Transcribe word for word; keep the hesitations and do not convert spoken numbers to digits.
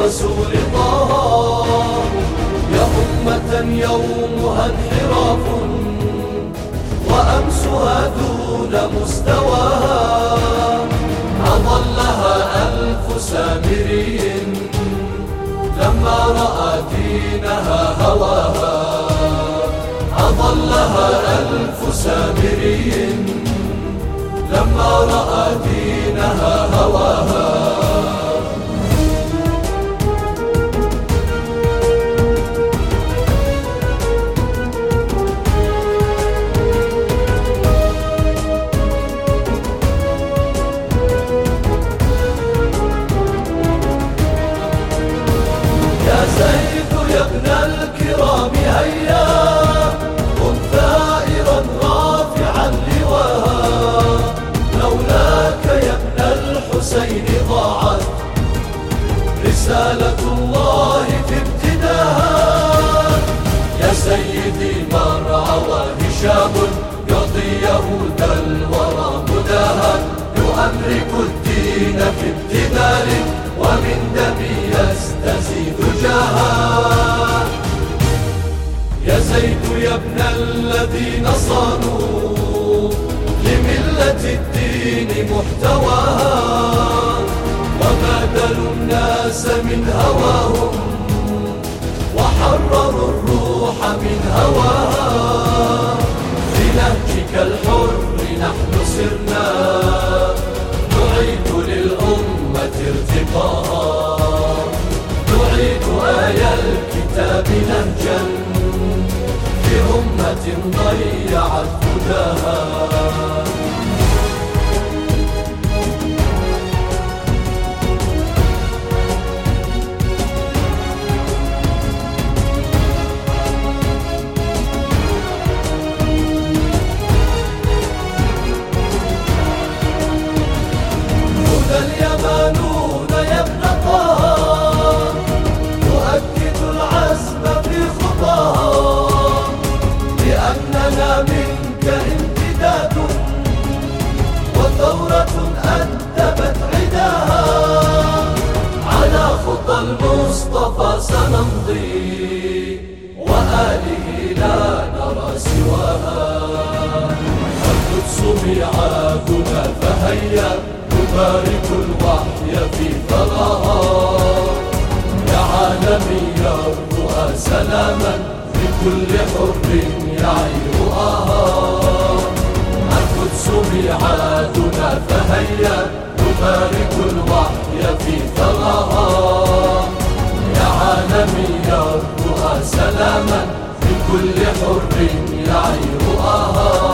الرسول طه. يا أمة يومها انحراف وأمسها دون مستواها، أضلها ألف سامري لما رأى دينها هواها. أضلها ألف سامري لما رأى دينها هواها. يا زيد يا ابن الكرام هيا قم ثائرا رافعا لواها، لولاك يا ابن الحسين ضاعت رسالة الله في ابتداها. يا سيدي مرعى وهشام يعطي يهود الورى مداها، يؤمرك الدين في ابتذال ومن دمي يستزيد جاها. يا زيد يا ابن الذين صانوا لملة الدين محتواها، وبادلوا الناس من هواهم وحرروا الروح من هواها. بنهجك الحر نحن سرنا نعيد للأمة ارتقاها، نعيد آي الكتاب نهجا لأمة ضيعت هداها. اليمانون يا ابن طه تؤكد العزم في خطاها، لأننا منك امتداد وثورة أدبت عداها. على خطى المصطفى سنمضي وآله لا نرى سواها. القدس ميعادنا فهيا نبارك الوحي في ثراها. يا عالمي الرؤى سلاما لكل حر يعي رؤاها. القدس ميعادنا فهيا نبارك الوحي في ثراها. يا عالمي الرؤى سلاما لكل حر يعي رؤاها.